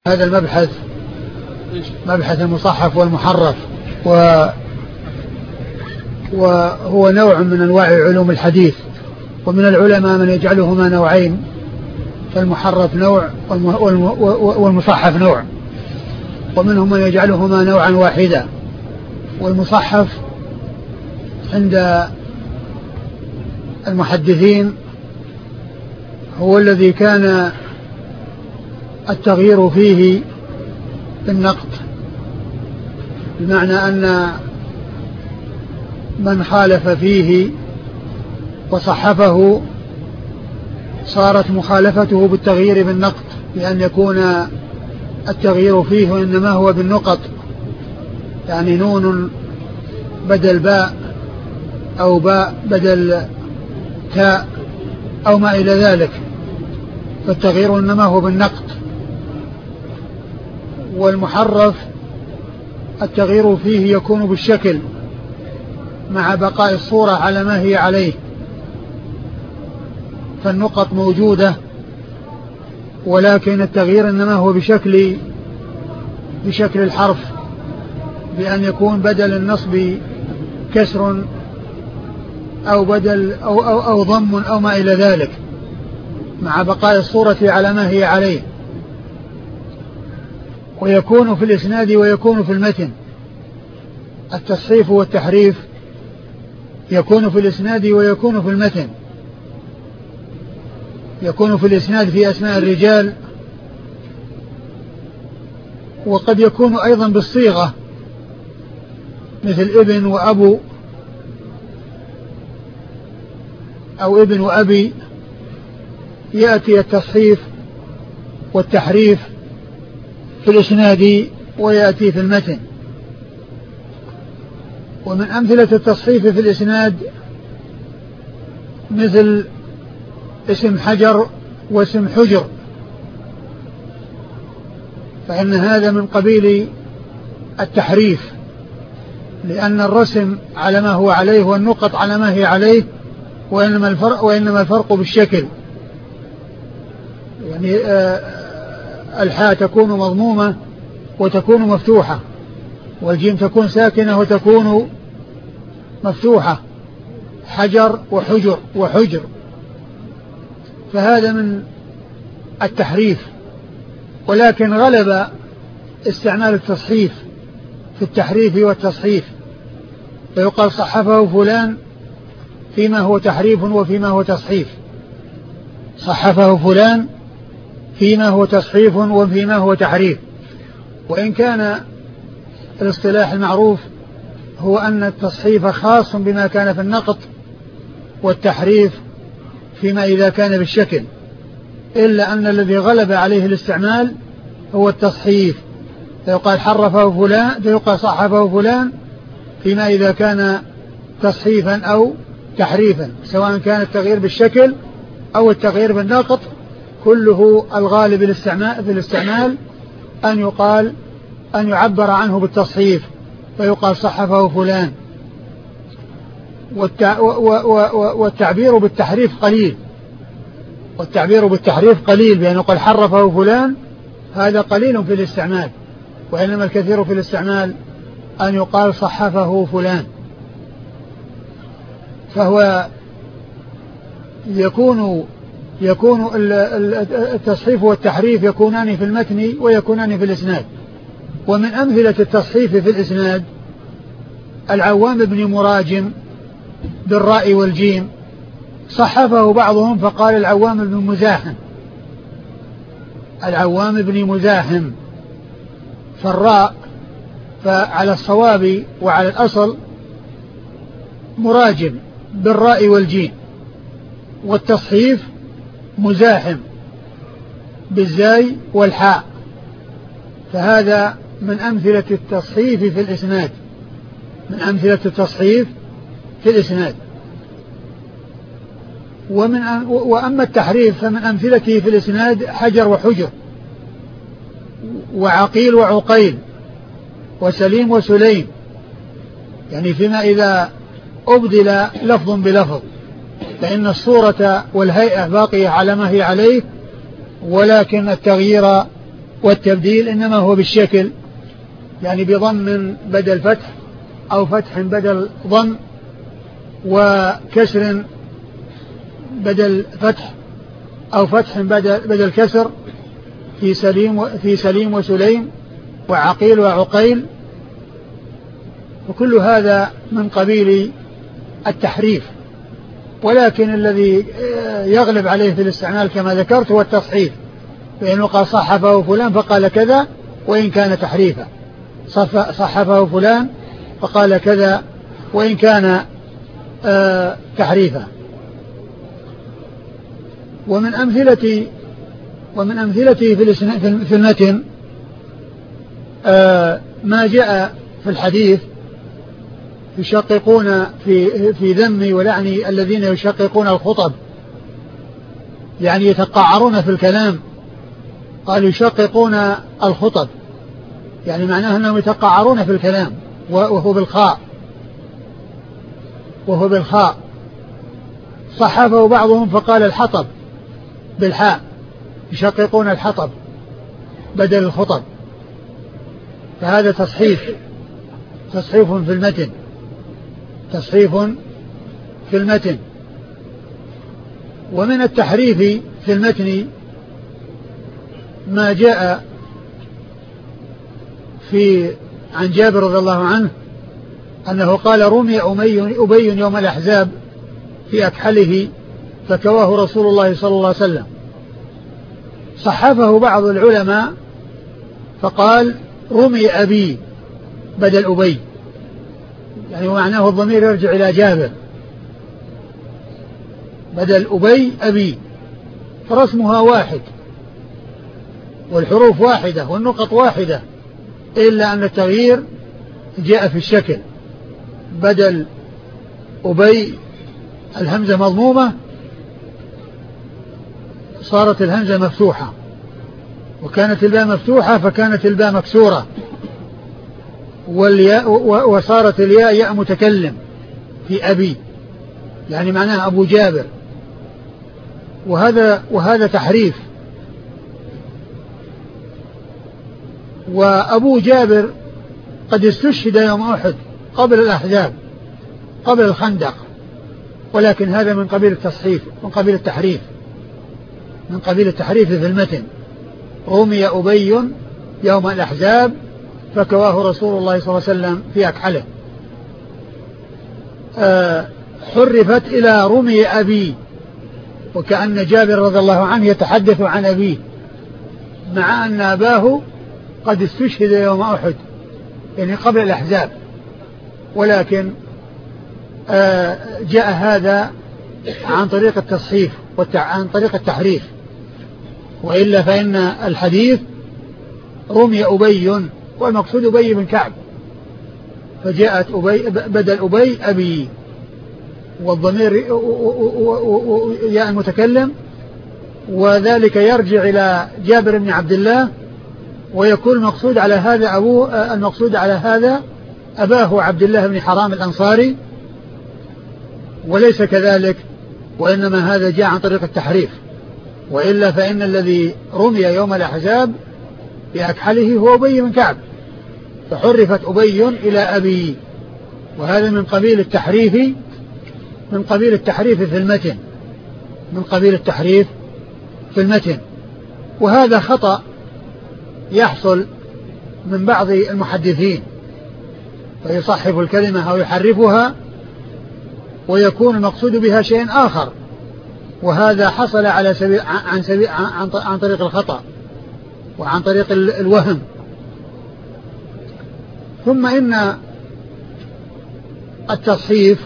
هذا المبحث مبحث المصحف والمحرف وهو نوع من أنواع علوم الحديث، ومن العلماء من يجعلهما نوعين، فالمحرف نوع والمصحف نوع، ومنهم من يجعلهما نوعا واحدا. والمصحف عند المحدثين هو الذي كان التغيير فيه بالنقط، بمعنى أن من خالف فيه وصحفه صارت مخالفته بالتغيير بالنقط، بأن يكون التغيير فيه إنما هو بالنقط، يعني نون بدل باء أو باء بدل تاء أو ما إلى ذلك، فالتغيير إنما هو بالنقط. والمحرف التغيير فيه يكون بالشكل مع بقاء الصورة على ما هي عليه، فالنقط موجودة ولكن التغيير إنما هو بشكل الحرف، بأن يكون بدل النصب كسر أو بدل أو ضم أو ما إلى ذلك، مع بقاء الصورة على ما هي عليه. ويكون في الإسناد ويكون في المتن، التصحيف والتحريف يكون في الإسناد ويكون في المتن. يكون في الإسناد في أسماء الرجال، وقد يكون أيضا بالصيغة مثل ابن وأبو أو ابن وأبي، يأتي التصحيف والتحريف في الإسناد ويأتي في المتن. ومن أمثلة التصحيف في الإسناد مثل اسم حجر واسم حجر، فإن هذا من قبيل التحريف، لأن الرسم على ما هو عليه والنقط على ما هي عليه، وإنما الفرق بالشكل. يعني الحاء تكون مضمومة وتكون مفتوحة، والجيم تكون ساكنة وتكون مفتوحة، حجر وحجر وحجر، فهذا من التحريف. ولكن غلب استعمال التصحيف في التحريف والتصحيف، فيقال صحفه فلان فيما هو تحريف وفيما هو تصحيف، صحفه فلان فيما هو تصحيف وفيما هو تحريف. وإن كان الاصطلاح المعروف هو أن التصحيف خاص بما كان في النقط، والتحريف فيما إذا كان بالشكل، إلا أن الذي غلب عليه الاستعمال هو التصحيف، فيقال حرفه فلان، فيقال صحفه فلان فيما إذا كان تصحيفا أو تحريفا، سواء كان التغيير بالشكل أو التغيير بالنقط، كله الغالب في الاستعمال أن يعبر عنه بالتصحيف، فيقال صحفه فلان. والتعبير بالتحريف قليل، بأن يقال حرفه فلان، هذا قليل في الاستعمال، وإنما الكثير في الاستعمال أن يقال صحفه فلان. فهو يكون التصحيف والتحريف يكونان في المتن ويكونان في الإسناد. ومن أمثلة التصحيف في الإسناد العوام بن مراجم بالراء والجيم، صحفه بعضهم فقال العوام بن مزاحم، فالراء فعلى الصواب وعلى الأصل مراجم بالراء والجيم، والتصحيف مزاحم بالزاي والحاء، فهذا من أمثلة التصحيف في الإسناد، وأما التحريف فمن أمثلته في الإسناد حجر وحجر، وعقيل وعقيل، وسليم وسليم، يعني فيما إذا أبدل لفظ بلفظ، فإن الصورة والهيئة باقية على ما هي عليه، ولكن التغيير والتبديل إنما هو بالشكل، يعني بضم بدل فتح أو فتح بدل ضم وكسر بدل فتح أو فتح بدل كسر في سليم وسليم وعقيل وعقيل، وكل هذا من قبيل التحريف. ولكن الذي يغلب عليه في الاستعمال كما ذكرت هو التصحيف، فإنه قال صحفه فلان فقال كذا وإن كان تحريفا، صحفه فلان فقال كذا وإن كان تحريفا. ومن أمثلته في المتن ما جاء في الحديث يشققون في ذم ولعن الذين يشققون الخطب، يعني يتقعرون في الكلام. قال يشققون الخطب، يعني معناه أنهم يتقعرون في الكلام، وهو بالخاء. صحفه بعضهم فقال الحطب بالحاء، يشققون الحطب بدل الخطب، فهذا تصحيف في المتن. ومن التحريف في المتن ما جاء عن جابر رضي الله عنه أنه قال رمي أبي يوم الأحزاب في أكحله فكواه رسول الله صلى الله عليه وسلم. صحفه بعض العلماء فقال رمي أبي بدل أبي، يعني ومعناه الضمير يرجع إلى جابر، بدل أبي أبي، فرسمها واحد والحروف واحدة والنقط واحدة، إلا أن التغيير جاء في الشكل، بدل أبي الهمزة مضمومة صارت الهمزة مفتوحة، وكانت الباء مفتوحة فكانت الباء مكسورة، وصارت الياء ياء متكلم في أبي، يعني معناها أبو جابر. وهذا تحريف. وأبو جابر قد استشهد يوم أحد قبل الأحزاب، قبل الخندق، ولكن هذا من قبيل التصحيف، من قبيل التحريف في المتن. رمي أبي يوم الأحزاب فكواه رسول الله صلى الله عليه وسلم في أكحله. حرفت إلى رمي أبي، وكأن جابر رضي الله عنه يتحدث عن أبيه، مع أن أباه قد استشهد يوم أحد، يعني قبل الأحزاب، ولكن جاء هذا عن طريق التصحيف عن طريق التحريف. وإلا فإن الحديث رمي أبي والمقصود أبي بن كعب، فجاءت أبي بدل أبي أبي، والضمير ياء المتكلم، وذلك يرجع إلى جابر بن عبد الله، ويكون المقصود على هذا المقصود على هذا أباه عبد الله بن حرام الأنصاري، وليس كذلك، وإنما هذا جاء عن طريق التحريف. وإلا فإن الذي رمي يوم الأحزاب بأكحله هو أبي بن كعب، فحرفت أبي إلى أبي، وهذا من قبيل التحريف في المتن. وهذا خطأ يحصل من بعض المحدثين، فيصحف الكلمة أو يحرفها ويكون المقصود بها شيء آخر، وهذا حصل على عن طريق الخطأ وعن طريق الوهم. ثم إن التصحيف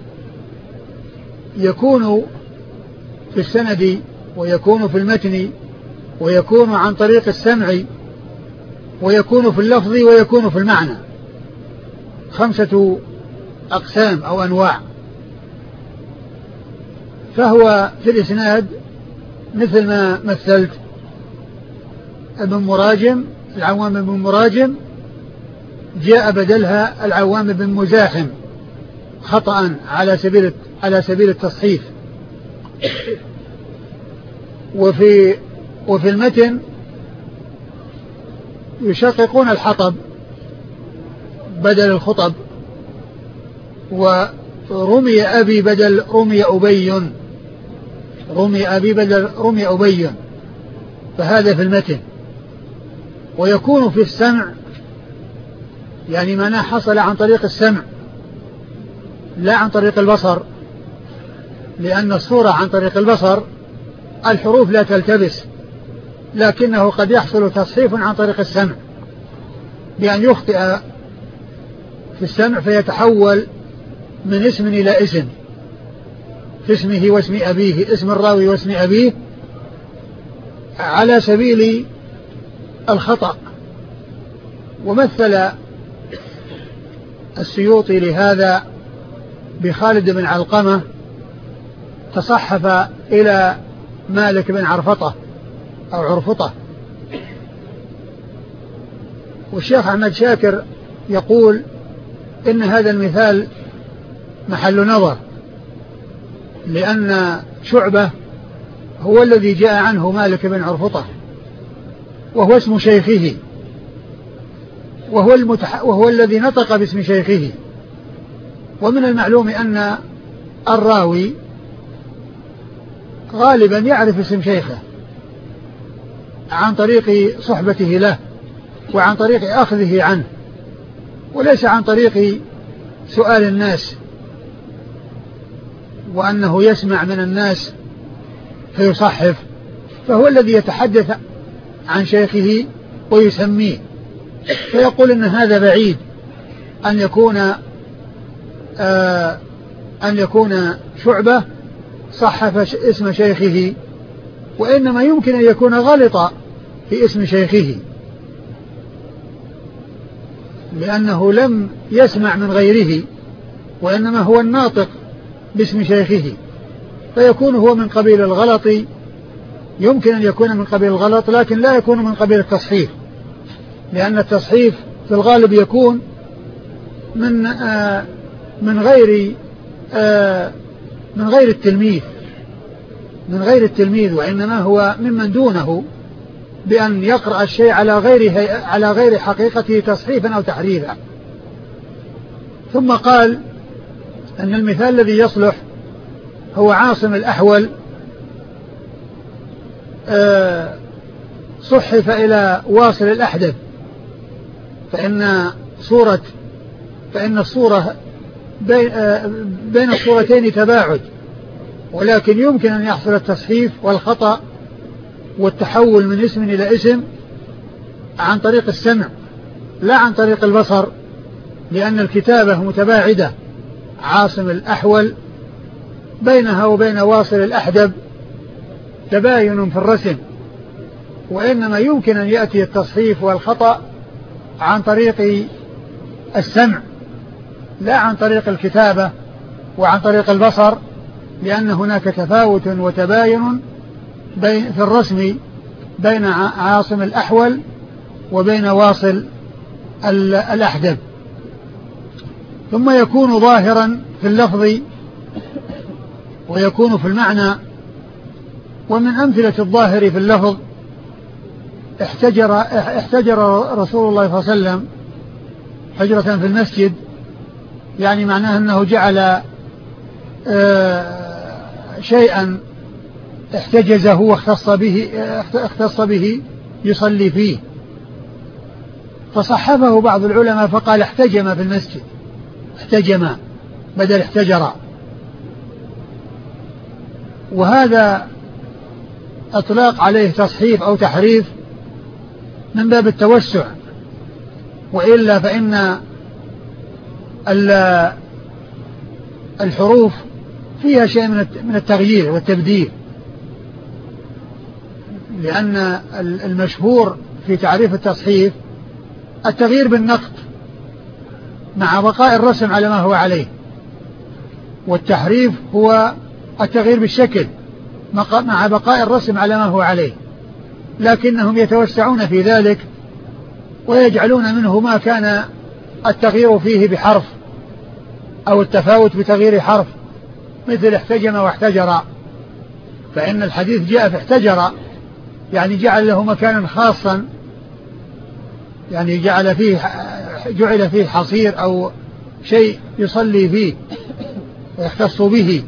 يكون في السند ويكون في المتن ويكون عن طريق السمع ويكون في اللفظ ويكون في المعنى، 5 أقسام أو أنواع. فهو في الإسناد مثل ما مثلت، ابن مراجم، العوام بن مراجم جاء بدلها العوام بن مزاحم خطأ على سبيل التصحيف. وفي المتن يشققون الحطب بدل الخطب، ورمي أبي بدل رمي أبي، رمي أبي بدل رمي أبي، فهذا في المتن. ويكون في السمع يعني معناه حصل عن طريق السمع لا عن طريق البصر، لأن الصورة عن طريق البصر الحروف لا تلتبس، لكنه قد يحصل تصحيف عن طريق السمع بأن يخطئ في السمع فيتحول من اسم إلى اسم، في اسمه واسم أبيه، اسم الراوي واسم أبيه، على سبيل الخطأ. ومثل السيوطي لهذا بخالد بن علقمة تصحف إلى مالك بن عرفطة أو عرفطة. والشيخ أحمد شاكر يقول إن هذا المثال محل نظر، لأن شعبة هو الذي جاء عنه مالك بن عرفطة، وهو اسم شيخه، وهو الذي نطق باسم شيخه. ومن المعلوم أن الراوي غالبا يعرف اسم شيخه عن طريق صحبته له وعن طريق أخذه عنه، وليس عن طريق سؤال الناس، وأنه يسمع من الناس فيصحف، فهو الذي يتحدث عن شيخه ويسميه، فيقول إن هذا بعيد أن يكون شعبة صحف اسم شيخه، وإنما يمكن أن يكون غلط في اسم شيخه، لأنه لم يسمع من غيره، وإنما هو الناطق باسم شيخه، فيكون هو من قبيل الغلط. يمكن أن يكون من قبيل الغلط، لكن لا يكون من قبيل التصحيف، لأن التصحيف في الغالب يكون من غير التلميذ، وإنما هو ممن دونه، بأن يقرأ الشيء على غير حقيقته تصحيفا أو تحريفا. ثم قال أن المثال الذي يصلح هو عاصم الأحول، صحف إلى واصل الأحدب، فإن الصورة بين الصورتين تباعد، ولكن يمكن أن يحصل التصحيف والخطأ والتحول من اسم إلى اسم عن طريق السمع لا عن طريق البصر، لأن الكتابة متباعدة. عاصم الأحول بينها وبين واصل الأحدب تباين في الرسم، وإنما يمكن أن يأتي التصحيف والخطأ عن طريق السمع لا عن طريق الكتابة وعن طريق البصر، لأن هناك تفاوت وتباين في الرسم بين عاصم الأحول وبين واصل الأحدب. ثم يكون ظاهرا في اللفظ ويكون في المعنى. ومن أمثلة الظاهر في اللفظ احتجر رسول الله صلى الله عليه وسلم حجرة في المسجد، يعني معناه أنه جعل شيئا احتجزه واختص به يصلي فيه، فصحفه بعض العلماء فقال احتجم في المسجد، احتجم بدل احتجر. وهذا اطلاق عليه تصحيف أو تحريف من باب التوسع، وإلا فإن الحروف فيها شيء من التغيير والتبديل، لأن المشهور في تعريف التصحيف التغيير بالنقط مع بقاء الرسم على ما هو عليه، والتحريف هو التغيير بالشكل مع بقاء الرسم على ما هو عليه، لكنهم يتوسعون في ذلك ويجعلون منه ما كان التغيير فيه بحرف أو التفاوت بتغيير حرف، مثل احتجم واحتجر، فإن الحديث جاء في احتجر، يعني جعل له مكانا خاصا يعني جعل فيه حصير أو شيء يصلي فيه ويختص به.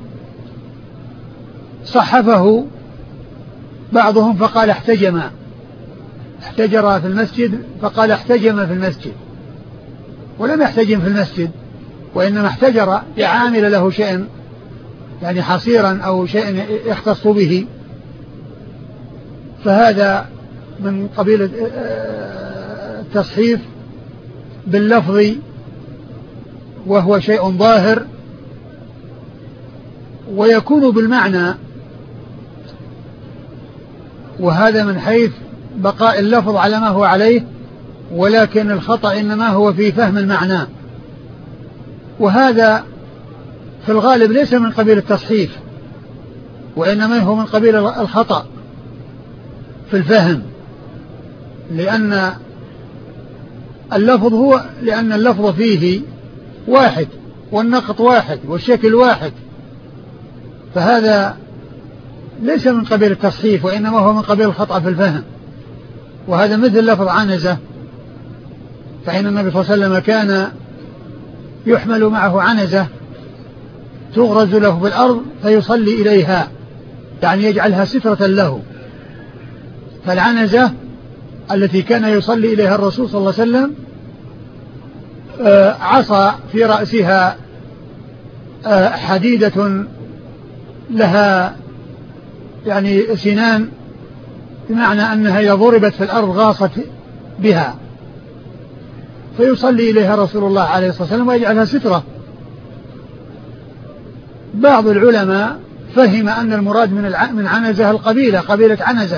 صحفه بعضهم فقال احتجر في المسجد، فقال احتجم في المسجد، ولم يحتجم في المسجد، وإنما احتجر يعامل له شيء يعني حصيرا أو شيء يختص به. فهذا من قبيل التصحيف باللفظ، وهو شيء ظاهر، ويكون بالمعنى، وهذا من حيث بقاء اللفظ على ما هو عليه، ولكن الخطأ إنما هو في فهم المعنى، وهذا في الغالب ليس من قبيل التصحيف، وإنما هو من قبيل الخطأ في الفهم، لأن اللفظ فيه واحد والنقط واحد والشكل واحد، فهذا ليس من قبيل التصحيف، وإنما هو من قبيل الخطأ في الفهم. وهذا مثل لفظ عنزة، فإن النبي صلى الله عليه وسلم كان يحمل معه عنزة تغرز له في الأرض فيصلي إليها، يعني يجعلها سترة له. فالعنزة التي كان يصلي إليها الرسول صلى الله عليه وسلم عصا في رأسها حديدة لها يعني سنان، بمعنى أنها إذا ضربت في الأرض غاصت بها، فيصلي إليها رسول الله عليه الصلاة والسلام ويجعلها سترة. بعض العلماء فهم أن المراد من عنزة القبيلة، قبيلة عنزة،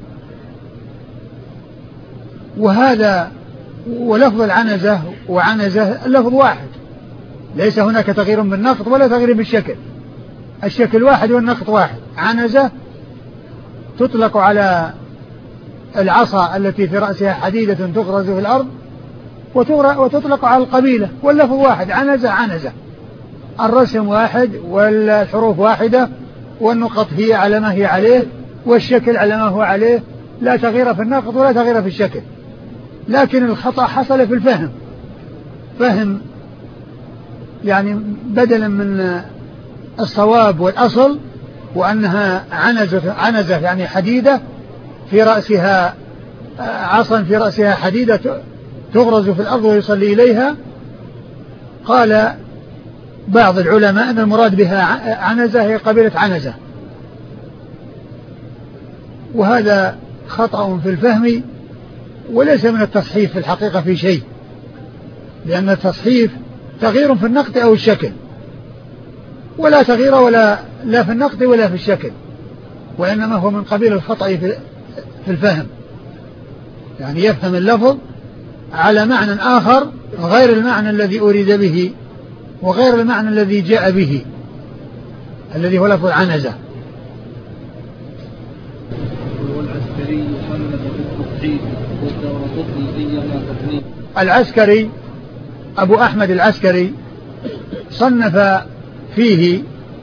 وهذا ولفظ العنزة وعنزة اللفظ واحد، ليس هناك تغيير بالنقط ولا تغيير بالشكل، الشكل واحد والنقط واحد. عنزة تطلق على العصا التي في رأسها حديدة تغرز في الأرض، وتطلق على القبيلة، واللفظ واحد، عنزة، الرسم واحد والحروف واحدة والنقط هي على ما هي عليه والشكل على ما هو عليه، لا تغيير في النقط ولا تغيير في الشكل. لكن الخطأ حصل في الفهم، فهم يعني بدلا من الصواب والأصل، وأنها عنزة يعني حديدة في رأسها عصا في رأسها حديدة تغرز في الأرض ويصلي إليها. قال بعض العلماء أن المراد بها عنزة هي قبيلة عنزة، وهذا خطأ في الفهم وليس من التصحيف في الحقيقة في شيء، لأن التصحيف تغيير في النقط أو الشكل، ولا تغيير لا في النقط ولا في الشكل، وإنما هو من قبيل الخطأ في الفهم، يعني يفهم اللفظ على معنى آخر غير المعنى الذي أريد به وغير المعنى الذي جاء به الذي هو لفظ عنزة. العسكري أبو أحمد العسكري صنف فيه،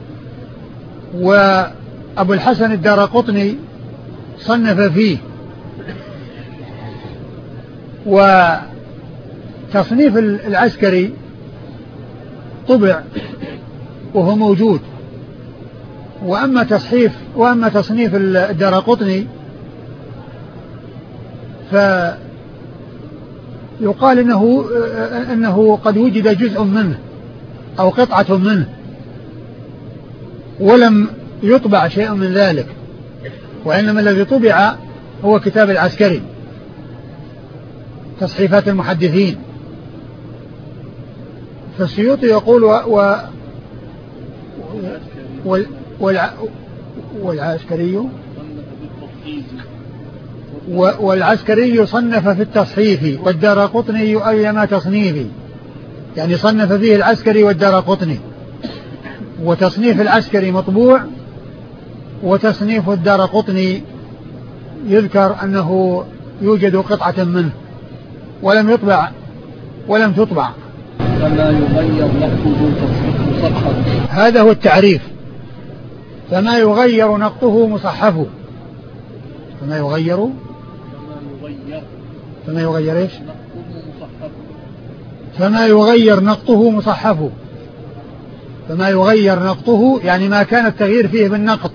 وأبو الحسن الدارقطني صنف فيه. وتصنيف العسكري طبع وهو موجود، وأما تصنيف الدارقطني فيقال إنه قد وجد جزء منه أو قطعة منه، ولم يطبع شيء من ذلك، وإنما الذي طبع هو كتاب العسكري، تصحيفات المحدثين. فالسيوطي يقول والعسكري صنف في التصحيف، والدارقطني أيما تصنيفي، يعني صنف فيه العسكري والدارقطني. وتصنيف العسكري مطبوع، وتصنيف الدارقطني يذكر أنه يوجد قطعة منه ولم تطبع. فما يغير نقطه مصحف، هذا هو التعريف. فما يغير نقطه مصحفه، فما يغير فما يغير إيش؟ نقطه مصحف. فما يغير نقطه مصحفه. فما يغير نقطه يعني ما كان التغيير فيه بالنقط،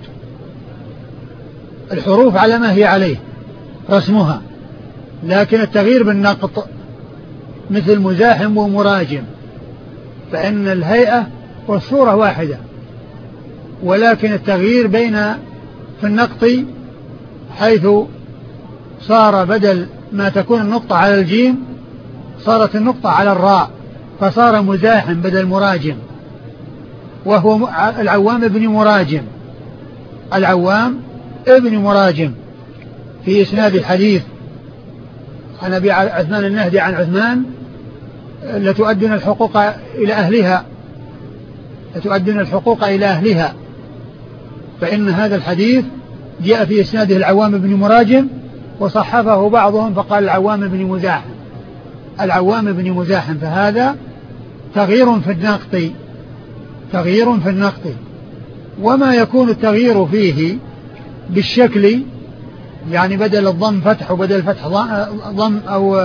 الحروف على ما هي عليه رسمها، لكن التغيير بالنقط مثل مزاحم ومراجم، فإن الهيئة والصورة واحدة، ولكن التغيير بين في النقط حيث صار بدل ما تكون النقطة على الجيم صارت النقطة على الراء، فصار مزاحم بدل مراجم، وهو العوام ابن مراجم. العوام ابن مراجم في إسناد الحديث عن أبي عثمان النهدي عن عثمان: لتؤدن الحقوق إلى أهلها، لتؤدن الحقوق إلى أهلها. فإن هذا الحديث جاء في إسناده العوام بن مراجم، وصحفه بعضهم فقال العوام بن مزاحم، العوام بن مزاحم. فهذا تغيير في النقط، تغيير في النقط. وما يكون التغيير فيه بالشكل، يعني بدل الضم فتح وبدل الفتح ضم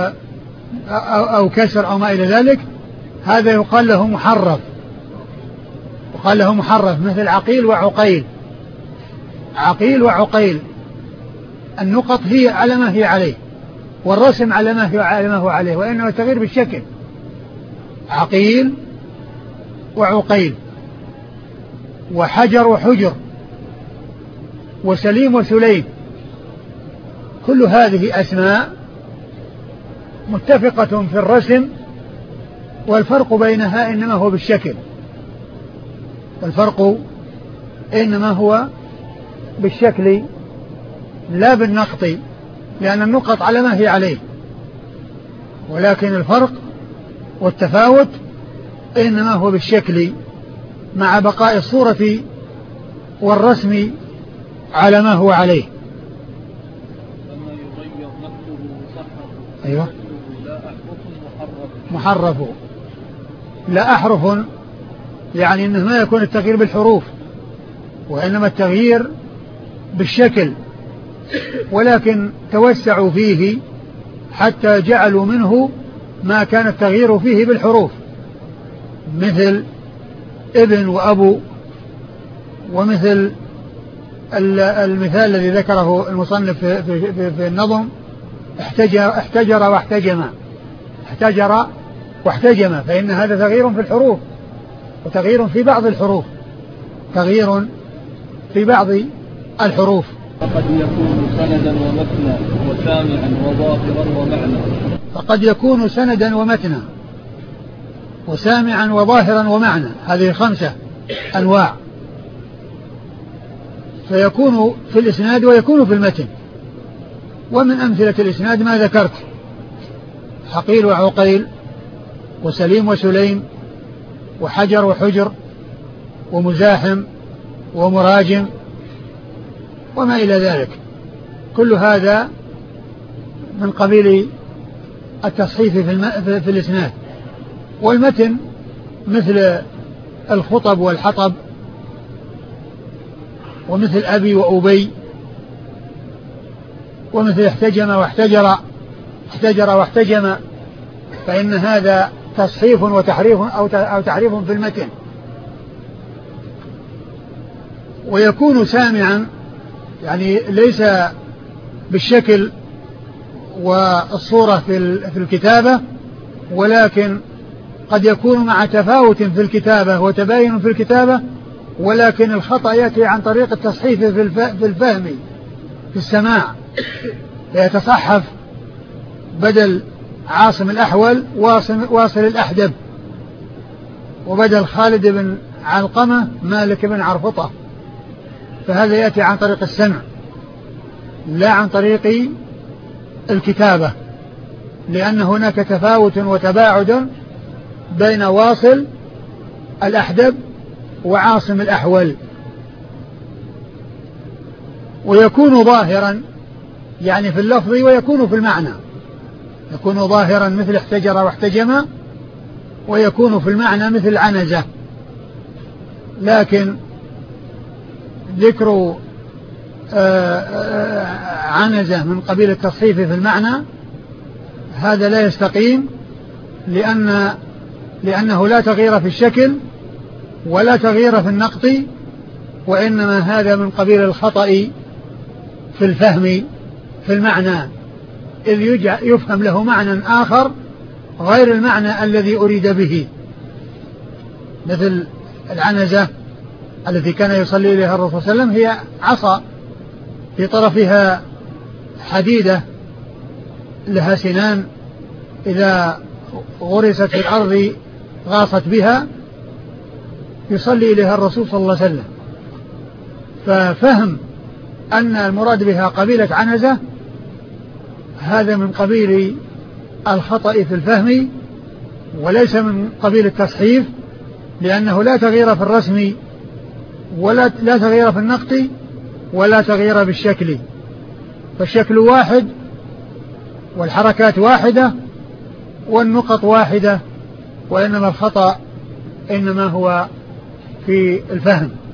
أو كسر أو ما إلى ذلك، هذا يقال له محرف، يقال له محرف، مثل عقيل وعقيل. عقيل وعقيل النقط هي على ما هي عليه، والرسم على ما هو عليه، وإنما التغيير بالشكل. عقيل وعقيل، وحجر وحجر، وسليم وسليم، كل هذه أسماء متفقة في الرسم، والفرق بينها إنما هو بالشكل، الفرق إنما هو بالشكل لا بالنقط، لأن النقط على ما هي عليه، ولكن الفرق والتفاوت إنما هو بالشكل مع بقاء الصورة والرسم على ما هو عليه. لما يغير نقطه مصحف. أيوة. لا أحرف محرف. لا أحرف يعني أنه ما يكون التغيير بالحروف، وإنما التغيير بالشكل، ولكن توسعوا فيه حتى جعلوا منه ما كان التغيير فيه بالحروف، مثل ابن وأبو، ومثل المثال الذي ذكره المصنف في النظم: احتجر واحتجم، احتجر واحتجم، فإن هذا تغيير في الحروف، وتغيير في بعض الحروف، تغيير في بعض الحروف. فقد يكون سندا ومتنا وسامعا وظاهرا ومعنى. فقد يكون سندا ومتنا وسامعا وظاهرا ومعنى، هذه 5 أنواع، فيكون في الإسناد ويكون في المتن. ومن أمثلة الإسناد ما ذكرت: عقيل وعقيل، وسليم وسليم، وحجر وحجر، ومزاحم ومراجم، وما إلى ذلك، كل هذا من قبيل التصحيف في الإسناد. والمتن مثل الخطب والحطب، ومثل أبي وأبي، ومثل احتجم واحتجر، احتجر واحتجم، فإن هذا تصحيف وتحريف أو تحريف في المتن. ويكون سامعا يعني ليس بالشكل والصورة في الكتابة، ولكن قد يكون مع تفاوت في الكتابة وتباين في الكتابة، ولكن الخطأ يأتي عن طريق التصحيف في الفهم في السماع، فيتصحف بدل عاصم الأحول واصل الأحدب، وبدل خالد بن علقمة مالك بن عرفطة، فهذا يأتي عن طريق السمع لا عن طريق الكتابة، لأن هناك تفاوت وتباعد بين واصل الأحدب وعاصم الأحول. ويكون ظاهرا يعني في اللفظ، ويكون في المعنى، يكون ظاهرا مثل احتجر واحتجم، ويكون في المعنى مثل عنزة. لكن ذكر عنزة من قبيل التصحيف في المعنى هذا لا يستقيم، لأنه لا تغيير في الشكل ولا تغيير في النقط، وإنما هذا من قبيل الخطأ في الفهم في المعنى، إذ يفهم له معنى آخر غير المعنى الذي أريد به، مثل العنزة التي كان يصلي إليها الرسول صلى الله عليه وسلم هي عصا في طرفها حديدة لها سنان، إذا غرست في الأرض غاصت بها، يصلي إليها الرسول صلى الله عليه وسلم. ففهم أن المراد بها قبيلة عنزة هذا من قبيل الخطأ في الفهم وليس من قبيل التصحيف، لأنه لا تغيير في الرسم ولا تغيير في النقط ولا تغيير بالشكل، فالشكل واحد والحركات واحدة والنقط واحدة، وإنما الخطأ إنما هو في الفهم.